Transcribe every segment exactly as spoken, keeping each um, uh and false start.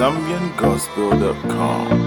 zambian gospel dot com.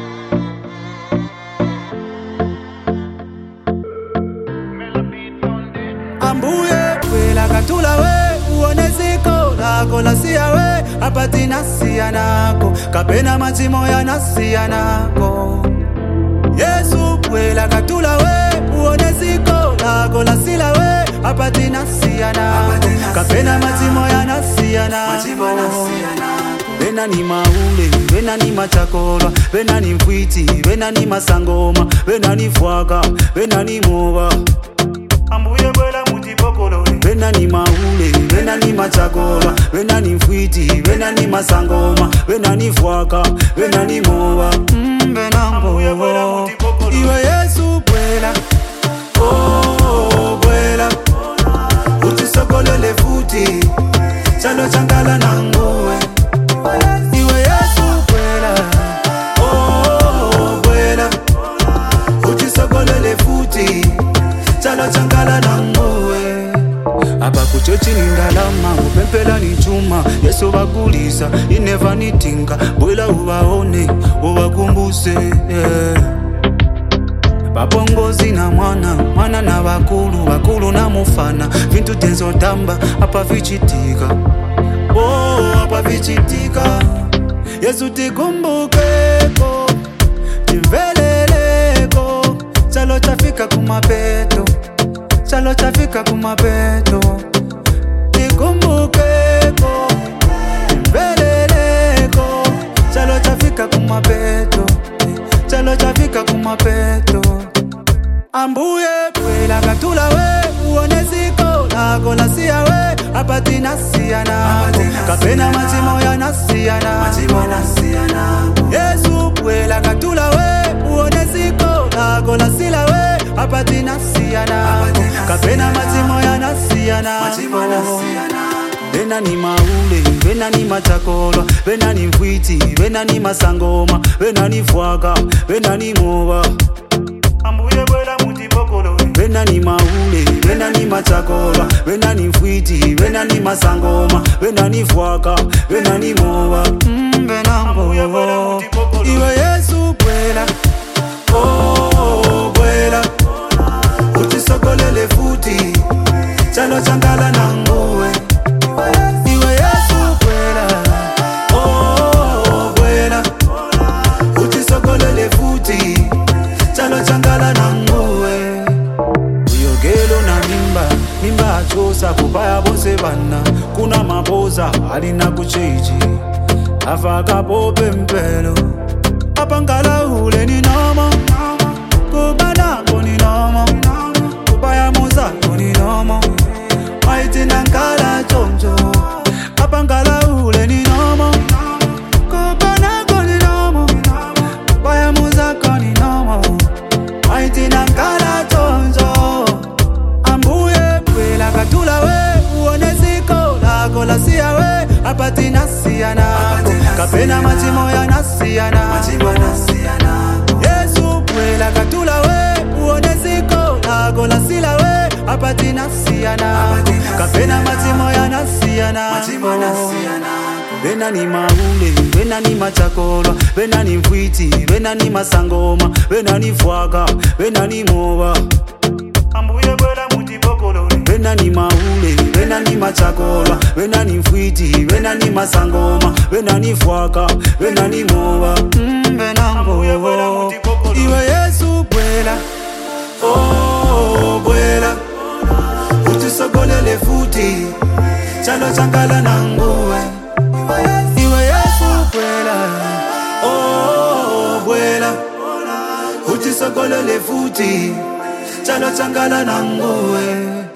Ambuye kwela katula we uone ziko lako la siya we apati nasia nako kapena majimo ya nasia nako. Yesu kwela katula we uone ziko lako la sila we apati nasia nako kapena majimo ya nasia nako. Bena ni maule, bena ni machakola, bena ni mfwiti, bena ni masangoma, bena ni fwaka, bena ni mova. Ambuye kwela mutipokolo. Bena ni maule, bena ni machakola, bena ni mfwiti, bena ni masangoma, bena ni fwaka, bena ni mova. Mm, bena ambuye kwela mutipokolo. Iwe Yesu kwela, oh kwela, utisokolele futi, chalo chankala nanguwe. Iwe Yesu kwela, oh kwela, utisokolele futi, chalo chankala nanguwe. Apa kuchochi ni ndalama, upempela ni chuma. Yesu bakulisa, ineva nitinga. Bwela uwaone, uwakumbuse, yeah. Babongozi na mwana, mwana na bakulu, bakulu na mufana. Vintu tenzo tamba, apa vichitika. Oh, apa vichitika. Yesu tikumbukeko, timveleleko. Chalo chafika kumapeto, chalo chafika kumapeto. Tikumbukeko, timveleleko. Chalo chafika kumapeto, chalo chafika kumapeto. Ambuye kwela katula we uone ziko lako la siya we apati nasia nako kapena majimo ya nasia nako. Yesu kwela katula we uone ziko lako la sila we apati nasia nako kapena majimo ya nasia nako. Bena ni maule, bena ni machakola, bena ni mfwiti, bena ni masangoma, bena ni fwaka, bena ni mova. Ambuye kwela mutipokolo. Bena ni maule, bena ni machakola, bena ni mfwiti, bena ni masangoma, bena ni fwaka, bena ni mova. Mm, bena ambuye kwela mutipokolo. Iwe Yesu kwela, oh kwela, utisokolele futi, chalo chankala nanguwe. Iwe Yesu kwela, oh kwela, utisokolele futi, chalo chankala nanguwe. Uyogelo na mimba, mimba achosa kubaya bose bana. Kuna maboza alina kucheji, afaka pope mpelo. Apangala ule ni nomo, kubana koni nomo, kubaya moza koni nomo. Maiti nankala chonjo, apangala ule ni nomo, kubana koni nomo, kubaya moza koni nomo. Maiti nankala chonjo. Ambuye kwela katula we uone ziko lako la siya we apati nasia nako kapena majimo ya nasia nako. Yesu kwela katula we uone ziko lako la sila we apati nasia nako kapena majimo ya nasia nako. Bena ni maule, bena ni machakola, bena ni mfwiti, bena ni masangoma, bena ni fwaka, bena ni mova. Ambuye kwela mutipokolo. Bena ni maule, bena ni machakola, bena ni mfwiti, bena ni masangoma, bena ni fwaka, bena ni mova. Mm, bena ambuye kwela mutipokolo. Iwe Yesu kwela, oh kwela, utisokolele futi, chalo chankala nanguwe. Iwe Yesu kwela, oh kwela, utisokolele futi, chalo chankala nanguwe.